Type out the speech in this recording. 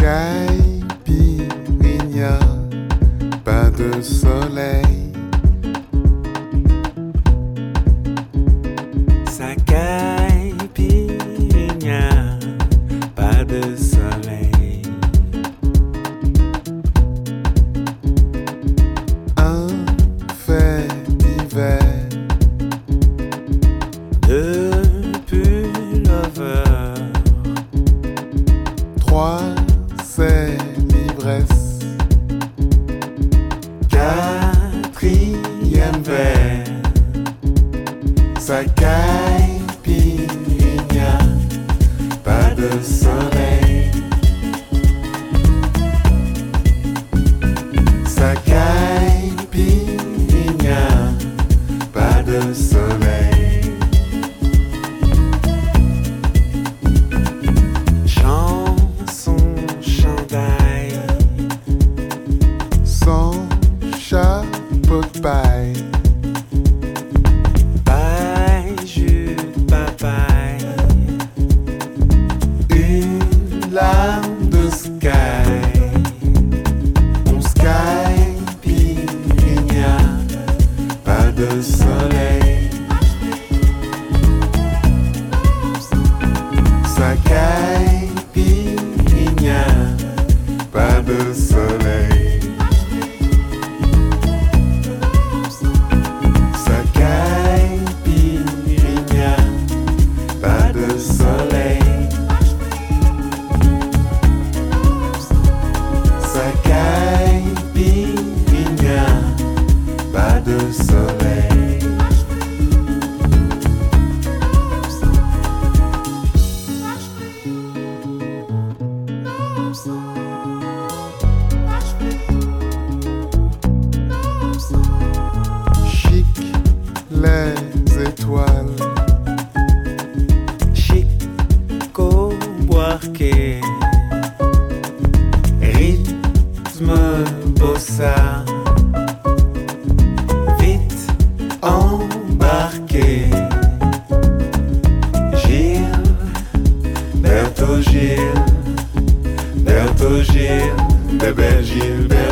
Caipirinha, pas de soleil. Sa caipirinha, pas de soleil. Un fait d'hiver, Deux pullovers, trois c'est l'ivresse. quatrième verre. Sa caipirinha, pas de soleil. Sa caipirinha, pas de soleil. Chanson, chandail, Son chapeau de paille, paille, jus de papaye. une larme de sky. On caipirinha, pas de soleil. Sa caipirinha, pas de soleil. Sa caipirinha, pas de soleil. Sa caipirinha, pas de soleil. Chic, les étoiles, Chico Buarque, rythme bossa, vite embarqué. Gilles, Berto Gilles, bébé Gilbert.